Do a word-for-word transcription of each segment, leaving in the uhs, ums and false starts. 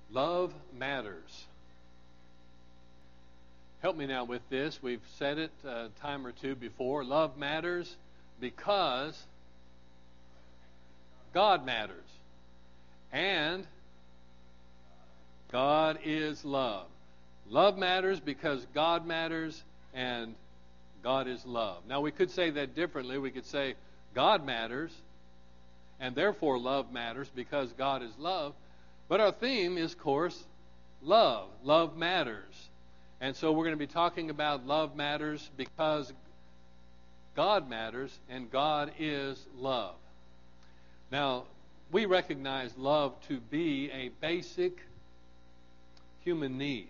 Love matters. Help me now with this. We've said it a time or two before. Love matters because God matters. And God is love. Love matters because God matters and God is love. Now we could say that differently. We could say God matters and therefore love matters because God is love. But our theme is, of course, love. Love matters. And so we're going to be talking about love matters because God matters and God is love. Now, we recognize love to be a basic human need.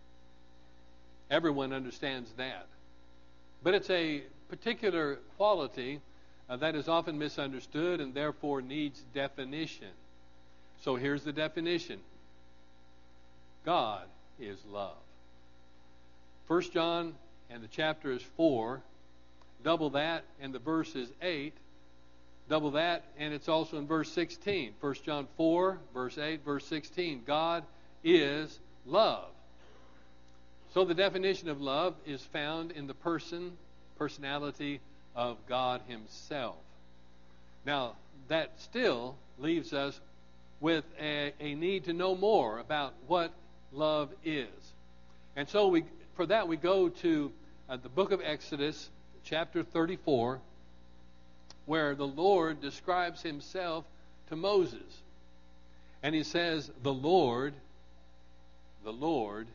Everyone understands that. But it's a particular quality uh, that is often misunderstood and therefore needs definition. So here's the definition. God is love. First John and the chapter is four. Double that and the verse is eight. Double that and it's also in verse sixteen. First John four, verse eight, verse sixteen. God is love. So the definition of love is found in the person, personality of God himself. Now, that still leaves us with a, a need to know more about what love is. And so we, for that we go to uh, the book of Exodus, chapter thirty-four, where the Lord describes himself to Moses. And he says, the Lord, the Lord,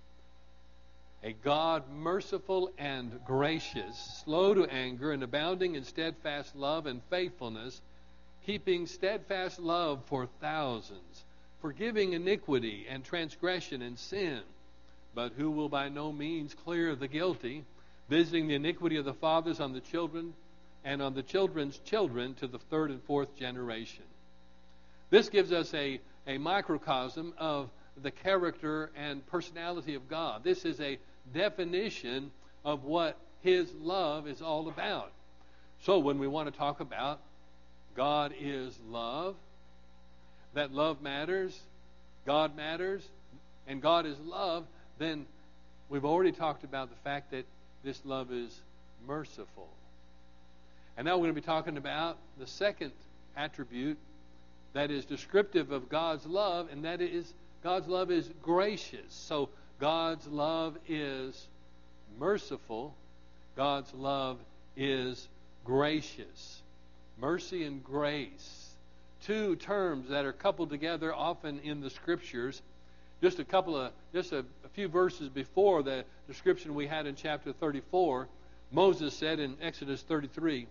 a God merciful and gracious, slow to anger and abounding in steadfast love and faithfulness, keeping steadfast love for thousands, forgiving iniquity and transgression and sin, but who will by no means clear the guilty, visiting the iniquity of the fathers on the children and on the children's children to the third and fourth generation. This gives us a, a microcosm of the character and personality of God. This is a definition of what his love is all about. So when we want to talk about God is love, that love matters, God matters, and God is love, then we've already talked about the fact that this love is merciful. And now we're going to be talking about the second attribute that is descriptive of God's love, and that is God's love is gracious. So God's love is merciful. God's love is gracious. Mercy and grace. Two terms that are coupled together often in the Scriptures. Just a couple of, just a, a few verses before the description we had in chapter thirty-four, Moses said in Exodus thirty-three,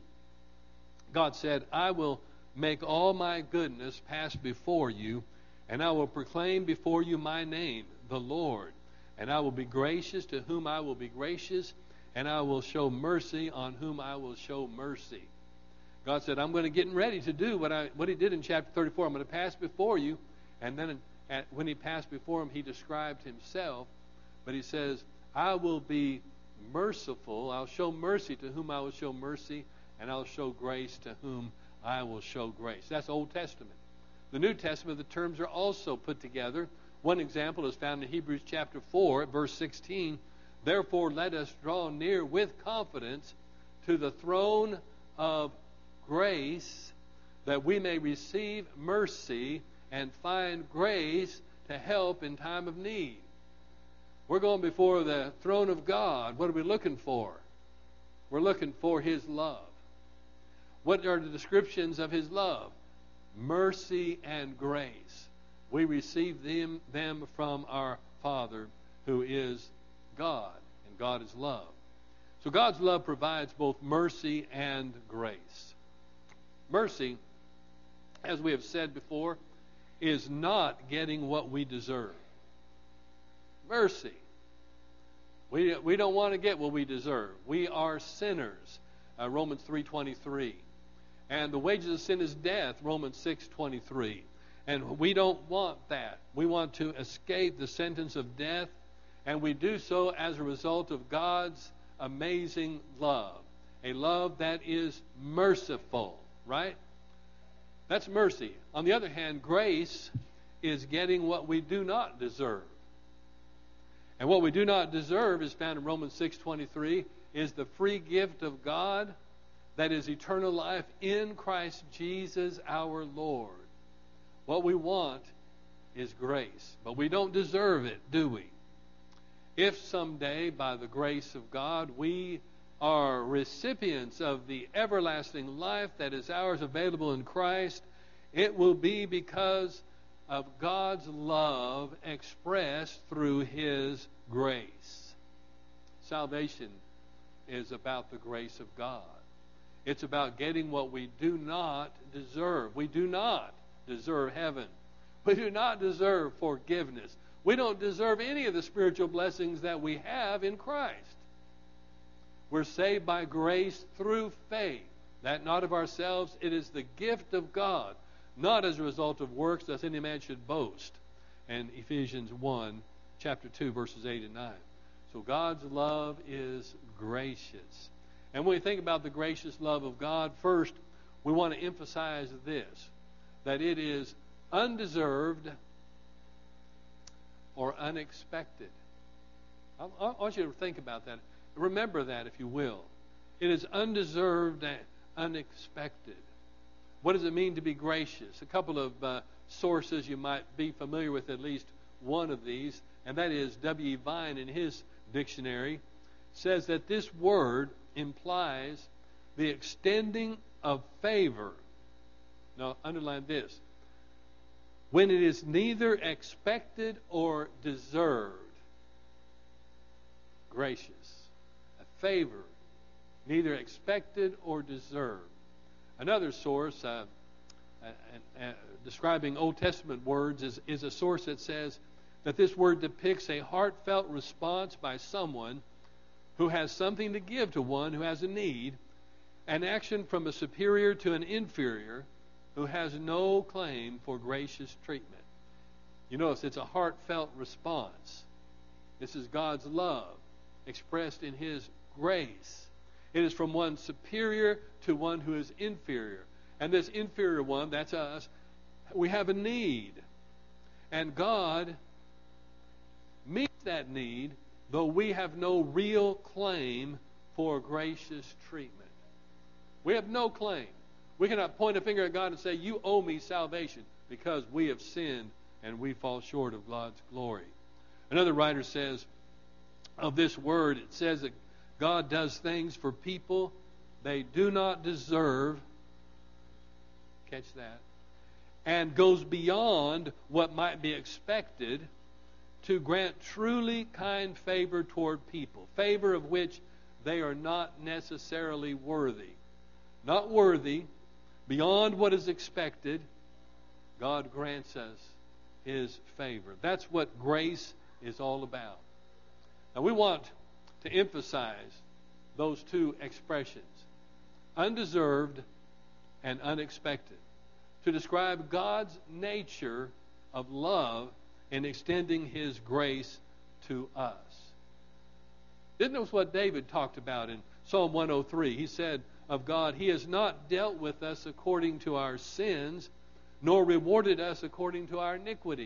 God said, I will make all my goodness pass before you, and I will proclaim before you my name, the Lord. And I will be gracious to whom I will be gracious, and I will show mercy on whom I will show mercy. God said, I'm going to get ready to do what I what he did in chapter thirty-four. I'm going to pass before you. And then at, when he passed before him, he described himself. But he says, I will be merciful. I'll show mercy to whom I will show mercy, and I'll show grace to whom I will show grace. That's Old Testament. The New Testament, the terms are also put together. One example is found in Hebrews chapter four, verse sixteen. Therefore, let us draw near with confidence to the throne of grace, that we may receive mercy and find grace to help in time of need. We're going before the throne of God. What are we looking for? We're looking for his love. What are the descriptions of his love? Mercy and grace. We receive them, them from our Father, who is God, and God is love. So God's love provides both mercy and grace. Mercy, as we have said before, is not getting what we deserve. Mercy. We, we don't want to get what we deserve. We are sinners, uh, Romans three twenty-three. And the wages of sin is death, Romans six twenty-three. And we don't want that. We want to escape the sentence of death, and we do so as a result of God's amazing love. A love that is merciful, right? That's mercy. On the other hand, grace is getting what we do not deserve. And what we do not deserve is found in Romans six twenty-three, is the free gift of God, that is eternal life in Christ Jesus our Lord. What we want is grace, but we don't deserve it, do we? If someday, by the grace of God, we are recipients of the everlasting life that is ours available in Christ, it will be because of God's love expressed through His grace. Salvation is about the grace of God. It's about getting what we do not deserve. We do not deserve heaven. We do not deserve forgiveness. We don't deserve any of the spiritual blessings that we have in Christ. We're saved by grace through faith, that not of ourselves. It is the gift of God, not as a result of works, lest any man should boast. And Ephesians one, chapter two, verses eight and nine. So God's love is gracious. And when we think about the gracious love of God, first, we want to emphasize this, that it is undeserved or unexpected. I, I want you to think about that. Remember that, if you will. It is undeserved and unexpected. What does it mean to be gracious? A couple of uh, sources you might be familiar with, at least one of these, and that is W E Vine in his dictionary, says that this word implies the extending of favor. Now, underline this. When it is neither expected or deserved. Gracious. A favor, neither expected or deserved. Another source, uh, uh, uh, describing Old Testament words, is, is a source that says that this word depicts a heartfelt response by someone who has something to give to one who has a need, an action from a superior to an inferior who has no claim for gracious treatment. You notice it's a heartfelt response. This is God's love expressed in His grace. It is from one superior to one who is inferior. And this inferior one, that's us, we have a need. And God meets that need, though we have no real claim for gracious treatment. We have no claim. We cannot point a finger at God and say, you owe me salvation, because we have sinned and we fall short of God's glory. Another writer says of this word, it says that God does things for people they do not deserve. Catch that. And goes beyond what might be expected to grant truly kind favor toward people. Favor of which they are not necessarily worthy. Not worthy, beyond what is expected, God grants us His favor. That's what grace is all about. Now we want to emphasize those two expressions, undeserved and unexpected, to describe God's nature of love in extending His grace to us. Isn't this what David talked about in Psalm one oh three? He said of God, He has not dealt with us according to our sins, nor rewarded us according to our iniquities.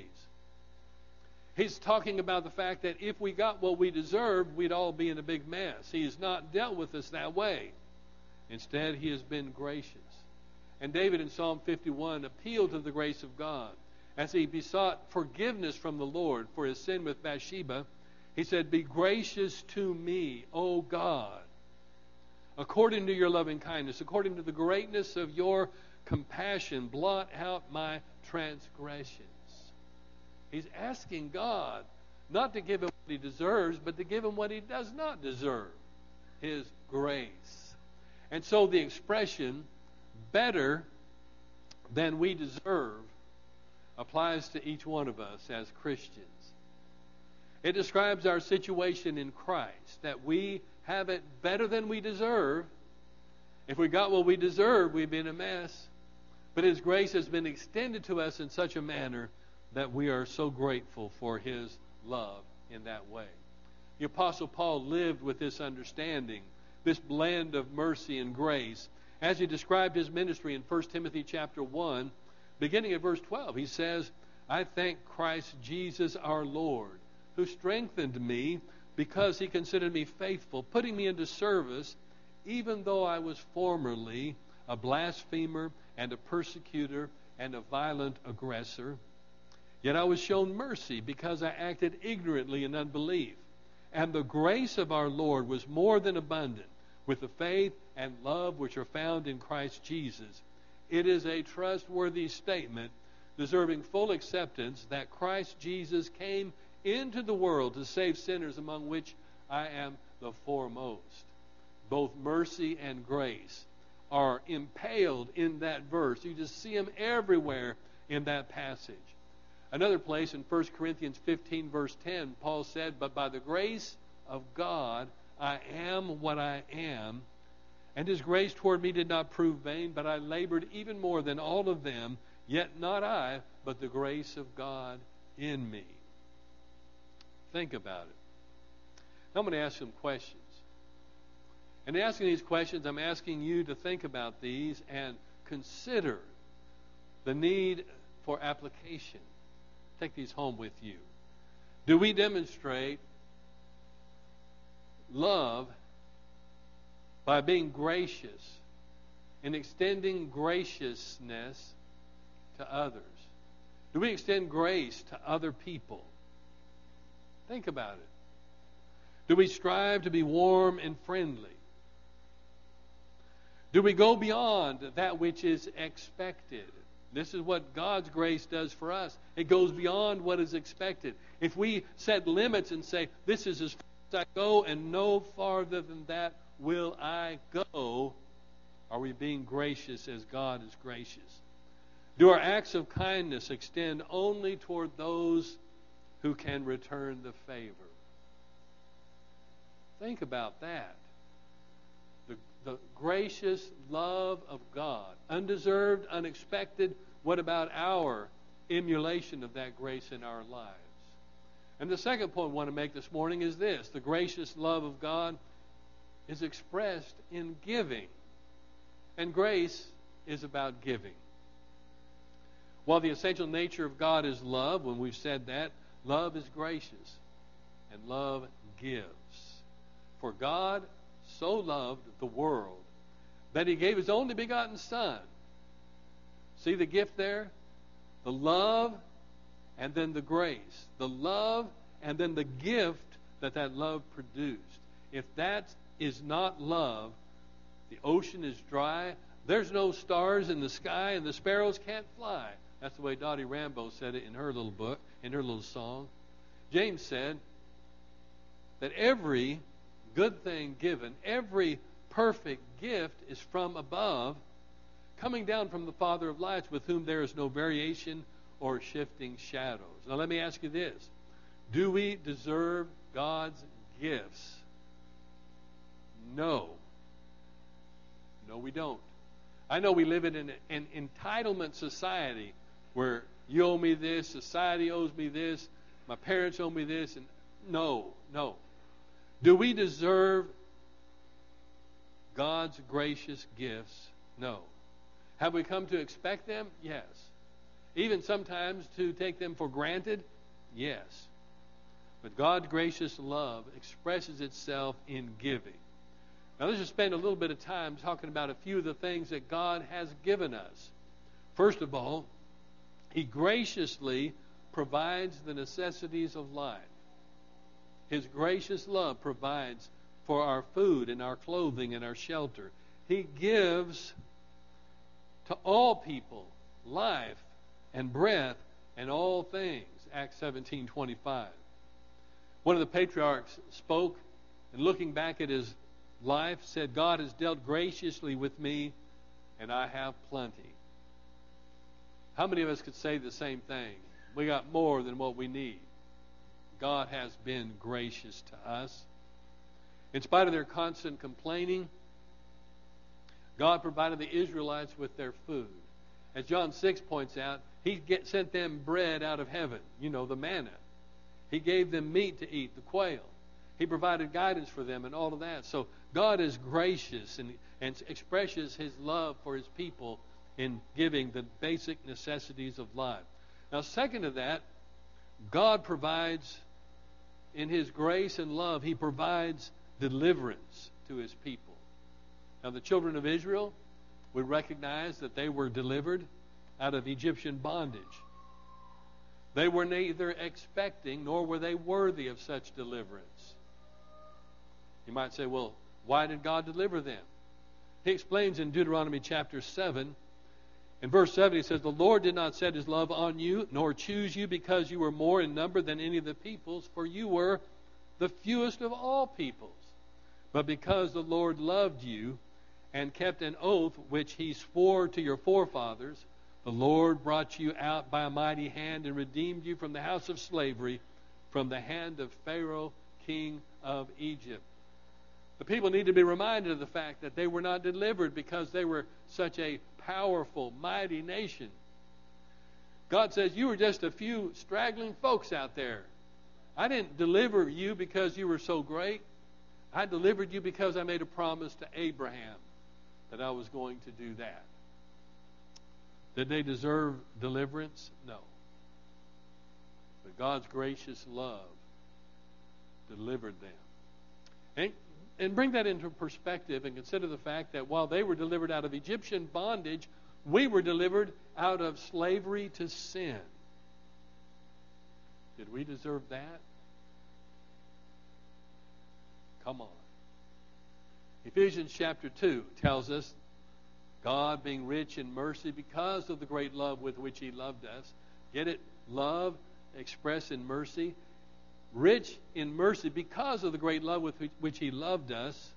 He's talking about the fact that if we got what we deserved, we'd all be in a big mess. He has not dealt with us that way. Instead, He has been gracious. And David in Psalm fifty-one appealed to the grace of God. As he besought forgiveness from the Lord for his sin with Bathsheba, he said, be gracious to me, O God, according to your loving kindness, according to the greatness of your compassion, blot out my transgressions. He's asking God not to give him what he deserves, but to give him what he does not deserve, His grace. And so the expression, better than we deserve, applies to each one of us as Christians. It describes our situation in Christ, that we have it better than we deserve. If we got what we deserve, we'd be in a mess. But His grace has been extended to us in such a manner that we are so grateful for His love in that way. The Apostle Paul lived with this understanding, this blend of mercy and grace, as he described his ministry in First Timothy chapter one, beginning at verse twelve. He says, I thank Christ Jesus our Lord, who strengthened me because he considered me faithful, putting me into service, even though I was formerly a blasphemer and a persecutor and a violent aggressor. Yet I was shown mercy because I acted ignorantly in unbelief. And the grace of our Lord was more than abundant with the faith and love which are found in Christ Jesus. It is a trustworthy statement deserving full acceptance that Christ Jesus came into the world to save sinners, among which I am the foremost. Both mercy and grace are impaled in that verse. You just see them everywhere in that passage. Another place in First Corinthians fifteen, verse ten, Paul said, "But by the grace of God I am what I am, and his grace toward me did not prove vain, but I labored even more than all of them, yet not I, but the grace of God in me." Think about it. Now I'm going to ask some questions. And in asking these questions, I'm asking you to think about these and consider the need for application. Take these home with you. Do we demonstrate love by being gracious and extending graciousness to others? Do we extend grace to other people? Think about it. Do we strive to be warm and friendly? Do we go beyond that which is expected? This is what God's grace does for us. It goes beyond what is expected. If we set limits and say, this is as far as I go and no farther than that will I go, are we being gracious as God is gracious? Do our acts of kindness extend only toward those who can return the favor? Think about that. The, the gracious love of God, undeserved, unexpected. What about our emulation of that grace in our lives? And the second point I want to make this morning is this: the gracious love of God is expressed in giving. And grace is about giving. While the essential nature of God is love, when we've said that, love is gracious and love gives. For God so loved the world that he gave his only begotten Son. See the gift there? The love and then the grace. The love and then the gift that that love produced. If that is not love, the ocean is dry. There's no stars in the sky and the sparrows can't fly. That's the way Dottie Rambo said it in her little book, in her little song. James said that every good thing given, every perfect gift is from above, coming down from the Father of lights, with whom there is no variation or shifting shadows. Now let me ask you this. Do we deserve God's gifts? No. No, we don't. I know we live in an, an entitlement society where you owe me this, society owes me this, my parents owe me this, and no, no. Do we deserve God's gracious gifts? No. Have we come to expect them? Yes. Even sometimes to take them for granted? Yes. But God's gracious love expresses itself in giving. Now let's just spend a little bit of time talking about a few of the things that God has given us. First of all, he graciously provides the necessities of life. His gracious love provides for our food and our clothing and our shelter. He gives to all people life and breath and all things. Acts seventeen twenty-five. One of the patriarchs spoke, and looking back at his life, said, God has dealt graciously with me, and I have plenty. How many of us could say the same thing? We got more than what we need. God has been gracious to us. In spite of their constant complaining, God provided the Israelites with their food. As John six points out, he get, sent them bread out of heaven, you know, the manna. He gave them meat to eat, the quail. He provided guidance for them and all of that. So God is gracious and, and expresses his love for his people in giving the basic necessities of life. Now, second to that, God provides, in His grace and love, He provides deliverance to His people. Now, the children of Israel, we recognize that they were delivered out of Egyptian bondage. They were neither expecting nor were they worthy of such deliverance. You might say, well, why did God deliver them? He explains in Deuteronomy chapter seven, in verse seven, he says, "The Lord did not set His love on you, nor choose you because you were more in number than any of the peoples, for you were the fewest of all peoples. But because the Lord loved you and kept an oath which He swore to your forefathers, the Lord brought you out by a mighty hand and redeemed you from the house of slavery, from the hand of Pharaoh, king of Egypt." The people need to be reminded of the fact that they were not delivered because they were such a powerful, mighty nation. God says, you were just a few straggling folks out there. I didn't deliver you because you were so great. I delivered you because I made a promise to Abraham that I was going to do that. Did they deserve deliverance? No. But God's gracious love delivered them. And, and bring that into perspective and consider the fact that while they were delivered out of Egyptian bondage, we were delivered out of slavery to sin. Did we deserve that? Come on. Ephesians chapter two tells us, God being rich in mercy because of the great love with which He loved us. Get it? Love expressed in mercy. Rich in mercy because of the great love with which He loved us.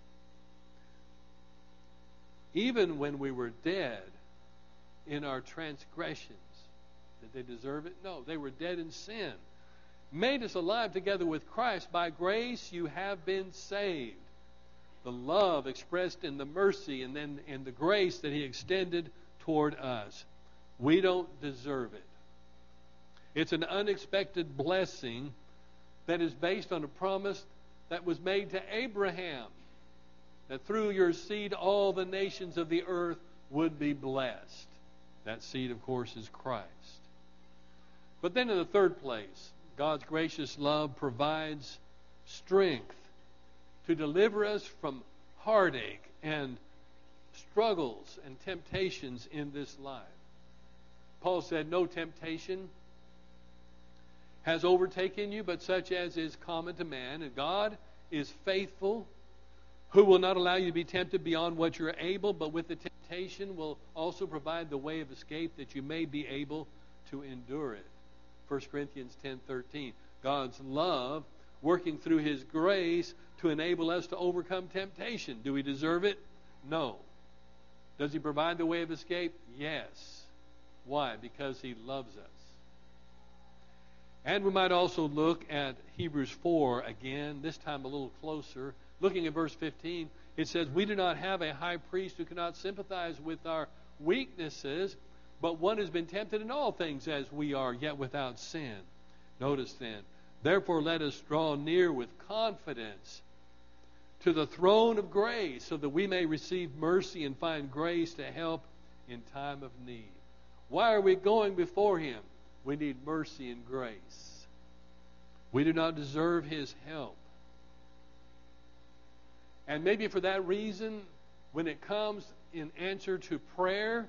Even when we were dead in our transgressions. Did they deserve it? No, they were dead in sin. Made us alive together with Christ. By grace you have been saved. The love expressed in the mercy and then in the grace that He extended toward us. We don't deserve it. It's an unexpected blessing that is based on a promise that was made to Abraham, that through your seed all the nations of the earth would be blessed. That seed, of course, is Christ. But then in the third place, God's gracious love provides strength to deliver us from heartache and struggles and temptations in this life. Paul said, no temptation has overtaken you, but such as is common to man. And God is faithful, who will not allow you to be tempted beyond what you're able, but with the temptation will also provide the way of escape that you may be able to endure it. First Corinthians ten thirteen. God's love working through His grace to enable us to overcome temptation. Do we deserve it? No. Does He provide the way of escape? Yes. Why? Because He loves us. And we might also look at Hebrews four again, this time a little closer. Looking at verse fifteen, it says, we do not have a high priest who cannot sympathize with our weaknesses, but one has been tempted in all things as we are, yet without sin. Notice then, therefore let us draw near with confidence to the throne of grace, so that we may receive mercy and find grace to help in time of need. Why are we going before Him? We need mercy and grace. We do not deserve His help. And maybe for that reason, when it comes in answer to prayer,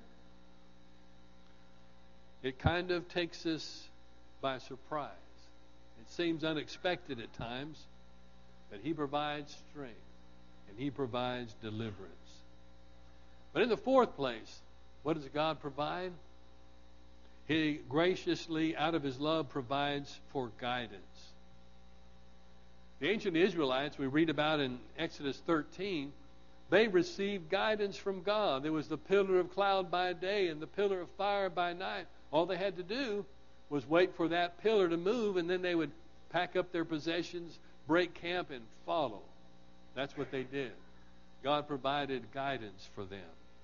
it kind of takes us by surprise. It seems unexpected at times, but He provides strength and He provides deliverance. But in the fourth place, what does God provide? He graciously, out of His love, provides for guidance. The ancient Israelites, we read about in Exodus thirteen, they received guidance from God. There was the pillar of cloud by day and the pillar of fire by night. All they had to do was wait for that pillar to move, and then they would pack up their possessions, break camp, and follow. That's what they did. God provided guidance for them.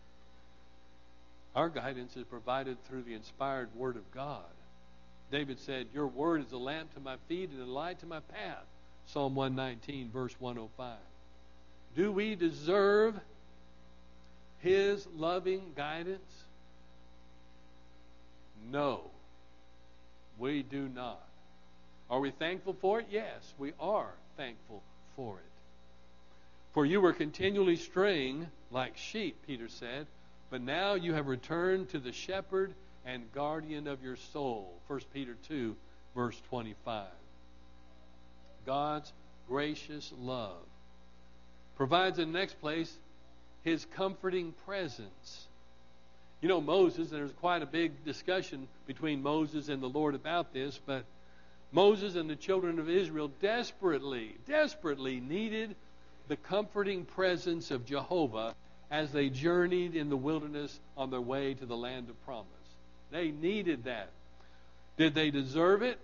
Our guidance is provided through the inspired Word of God. David said, your Word is a lamp to my feet and a light to my path. Psalm one nineteen, verse one oh five. Do we deserve His loving guidance? No. We do not. Are we thankful for it? Yes, we are thankful for it. For you were continually straying like sheep, Peter said, but now you have returned to the shepherd and guardian of your soul. First Peter two, verse twenty-five. God's gracious love provides in the next place his comforting presence. You know, Moses, there's quite a big discussion between Moses and the Lord about this, but Moses and the children of Israel desperately, desperately needed the comforting presence of Jehovah as they journeyed in the wilderness on their way to the land of promise. They needed that. Did they deserve it?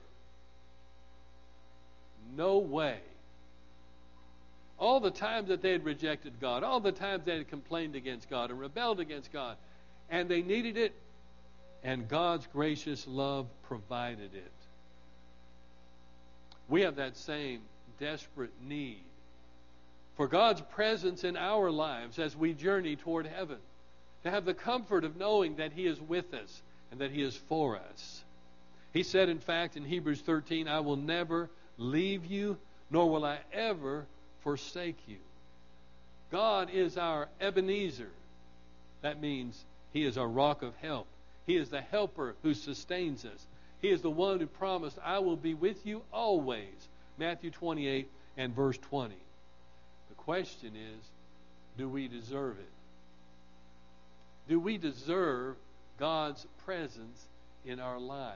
No way. All the times that they had rejected God, all the times they had complained against God and rebelled against God, and they needed it, and God's gracious love provided it. We have that same desperate need for God's presence in our lives as we journey toward heaven, to have the comfort of knowing that He is with us and that He is for us. He said, in fact, in Hebrews thirteen, I will never leave you, nor will I ever forsake you. God is our Ebenezer. That means He is our rock of help. He is the helper who sustains us. He is the one who promised, I will be with you always. Matthew twenty-eight and verse twenty. The question is, do we deserve it? Do we deserve God's presence in our lives?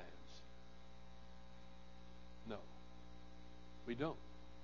No, we don't.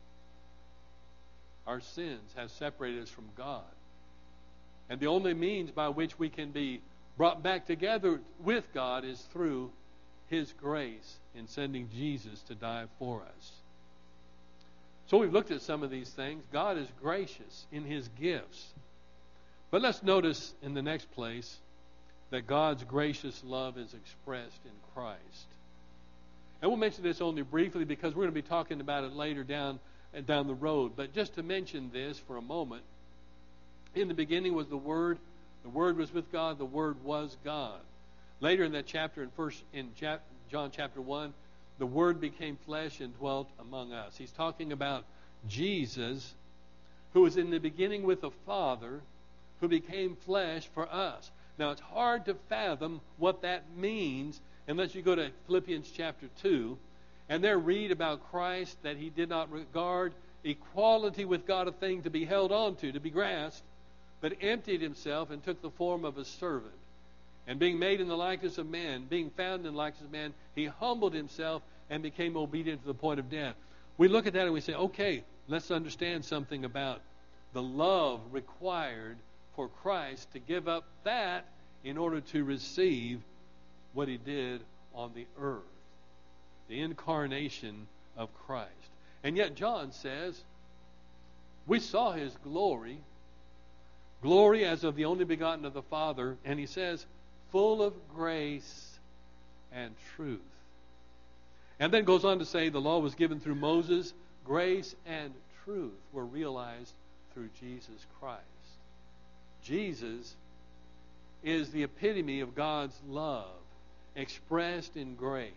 Our sins have separated us from God. And the only means by which we can be brought back together with God is through His grace in sending Jesus to die for us. So we've looked at some of these things. God is gracious in His gifts. But let's notice in the next place that God's gracious love is expressed in Christ. And we'll mention this only briefly because we're going to be talking about it later down, down the road. But just to mention this for a moment, in the beginning was the Word. The Word was with God. The Word was God. Later in that chapter, in first in John chapter one, the Word became flesh and dwelt among us. He's talking about Jesus, who was in the beginning with the Father, who became flesh for us. Now, it's hard to fathom what that means unless you go to Philippians chapter two and there read about Christ, that He did not regard equality with God a thing to be held on to, to be grasped, but emptied Himself and took the form of a servant. And being made in the likeness of man, being found in the likeness of man, He humbled Himself and became obedient to the point of death. We look at that and we say, okay, let's understand something about the love required for Christ to give up that in order to receive what He did on the earth. The incarnation of Christ. And yet John says, we saw His glory, glory as of the only begotten of the Father, and he says, full of grace and truth. And then goes on to say the law was given through Moses. Grace and truth were realized through Jesus Christ. Jesus is the epitome of God's love expressed in grace.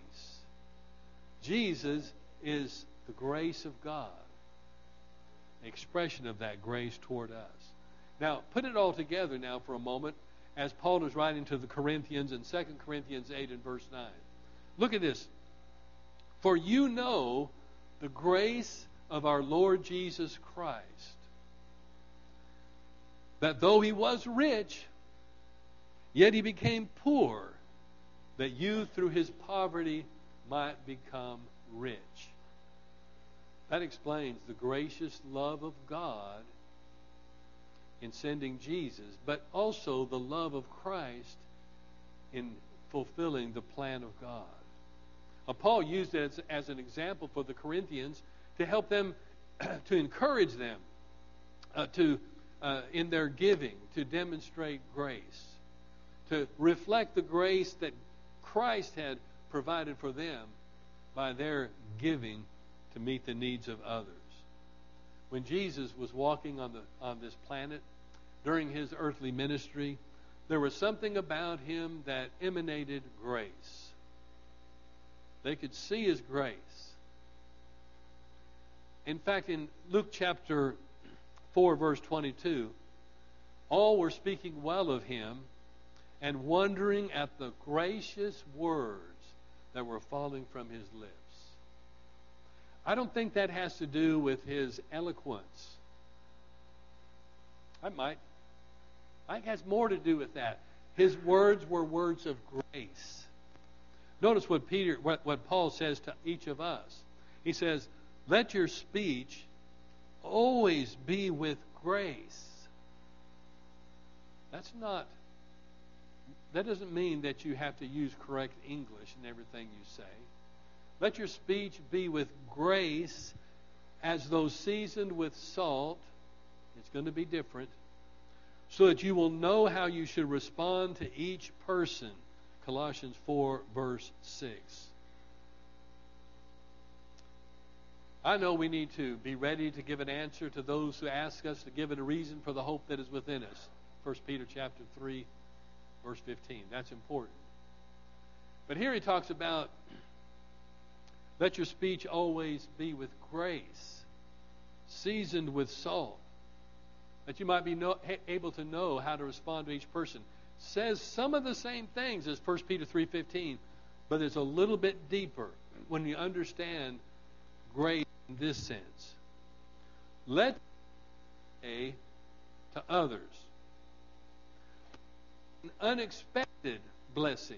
Jesus is the grace of God, expression of that grace toward us. Now, put it all together now for a moment as Paul is writing to the Corinthians in Second Corinthians eight and verse nine. Look at this. For you know the grace of our Lord Jesus Christ, that though He was rich, yet He became poor, that you through His poverty might become rich. That explains the gracious love of God in sending Jesus, but also the love of Christ in fulfilling the plan of God. Now, Paul used it as, as an example for the Corinthians to help them, to encourage them uh, to uh, in their giving, to demonstrate grace, to reflect the grace that Christ had provided for them by their giving to meet the needs of others. When Jesus was walking on the on this planet during His earthly ministry, there was something about Him that emanated grace. They could see His grace. In fact, in Luke chapter four, verse twenty-two, all were speaking well of Him and wondering at the gracious words that were falling from His lips. I don't think that has to do with His eloquence. I might. I think it has more to do with that. His words were words of grace. Notice what Peter, what, what Paul says to each of us. He says, "Let your speech always be with grace." That's not, that doesn't mean that you have to use correct English in everything you say. Let your speech be with grace, as though seasoned with salt. It's going to be different. So that you will know how you should respond to each person. Colossians four, verse six. I know we need to be ready to give an answer to those who ask us, to give it a reason for the hope that is within us. First Peter chapter three, verse fifteen. That's important. But here he talks about, let your speech always be with grace, seasoned with salt, that you might be know, able to know how to respond to each person. Says some of the same things as First Peter three fifteen, but it's a little bit deeper when you understand grace in this sense. Let say to others an unexpected blessing,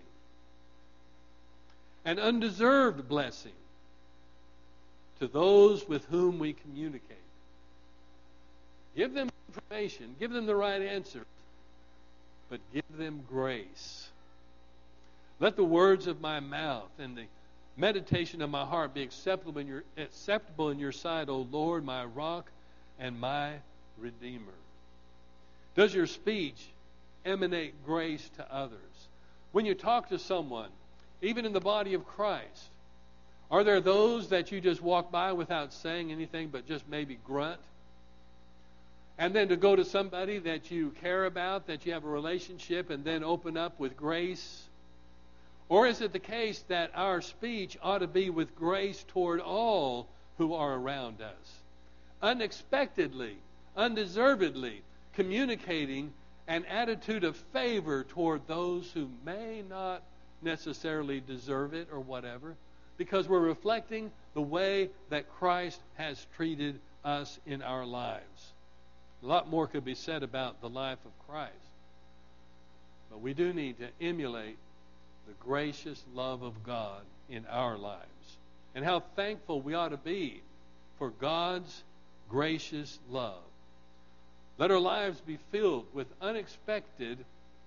an undeserved blessing to those with whom we communicate. Give them information, give them the right answers, but give them grace. Let the words of my mouth and the meditation of my heart be acceptable in your, acceptable in your sight, O Lord, my rock and my redeemer. Does your speech emanate grace to others? When you talk to someone, even in the body of Christ, are there those that you just walk by without saying anything but just maybe grunt? And then to go to somebody that you care about, that you have a relationship, and then open up with grace? Or is it the case that our speech ought to be with grace toward all who are around us? Unexpectedly, undeservedly communicating an attitude of favor toward those who may not necessarily deserve it or whatever, because we're reflecting the way that Christ has treated us in our lives. A lot more could be said about the life of Christ. But we do need to emulate the gracious love of God in our lives. And how thankful we ought to be for God's gracious love. Let our lives be filled with unexpected,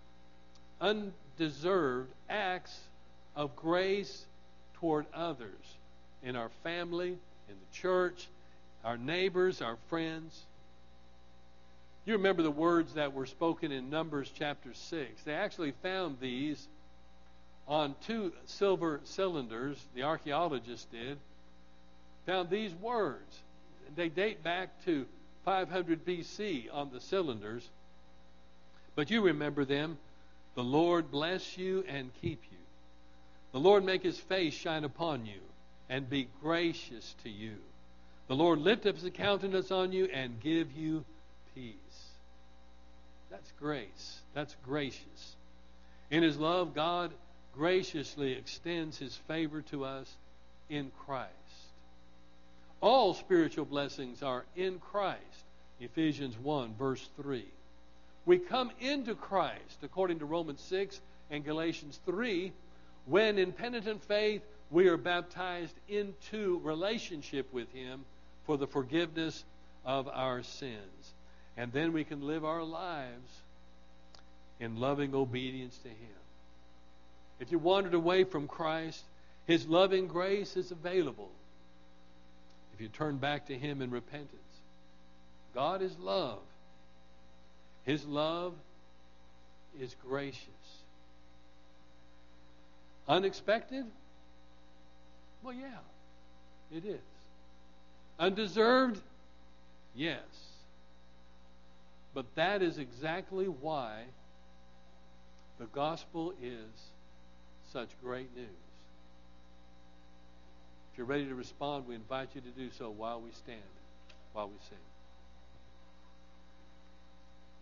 undeserved acts of grace toward others in our family, in the church, our neighbors, our friends. You remember the words that were spoken in Numbers chapter six. They actually found these on two silver cylinders. The archaeologists did. Found these words. They date back to five hundred B C on the cylinders. But you remember them. The Lord bless you and keep you. The Lord make His face shine upon you and be gracious to you. The Lord lift up His countenance on you and give you peace. That's grace. That's gracious. In His love, God graciously extends His favor to us in Christ. All spiritual blessings are in Christ. Ephesians one, verse three. We come into Christ, according to Romans six and Galatians three, when in penitent faith we are baptized into relationship with Him for the forgiveness of our sins. And then we can live our lives in loving obedience to Him. If you wandered away from Christ, His loving grace is available if you turn back to Him in repentance. God is love. His love is gracious. Unexpected? Well, yeah, it is. Undeserved? Yes. But that is exactly why the gospel is such great news. you're ready to respond, we invite you to do so while we stand, while we sing.